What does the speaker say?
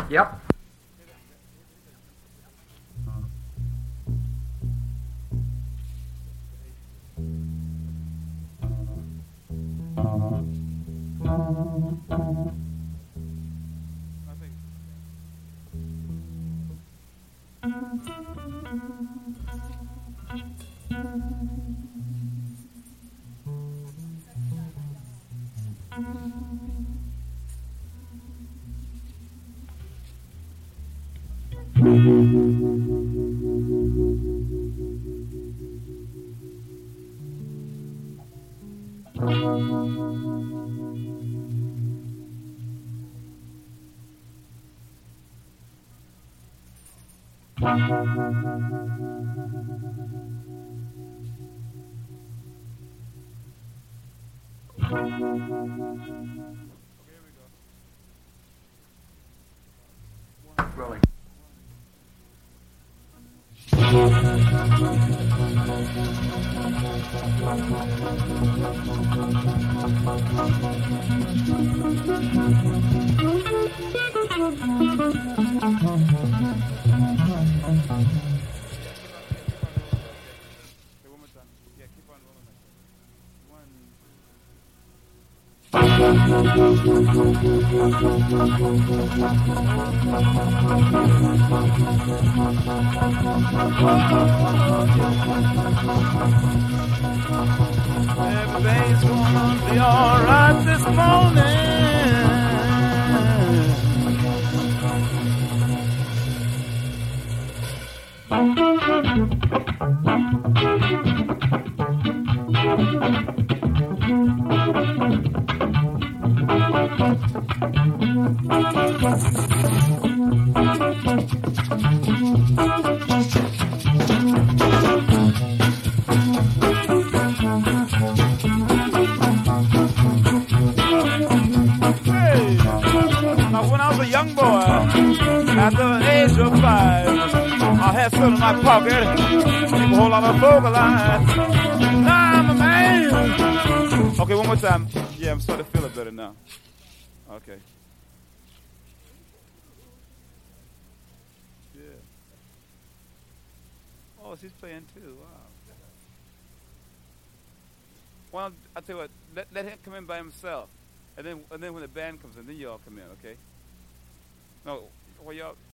Yep. Rolling. Everything's gonna be alright this morning. After the age of 5, I had something in my pocket, keep a whole lot of vocal lines. Now I'm a man. Okay, one more time. Yeah, I'm starting to feel it better now. Okay. Yeah. Oh, she's playing too. Wow. Well, I tell you what. Let him come in by himself, and then when the band comes in, then y'all come in. Okay. No, well, y'all.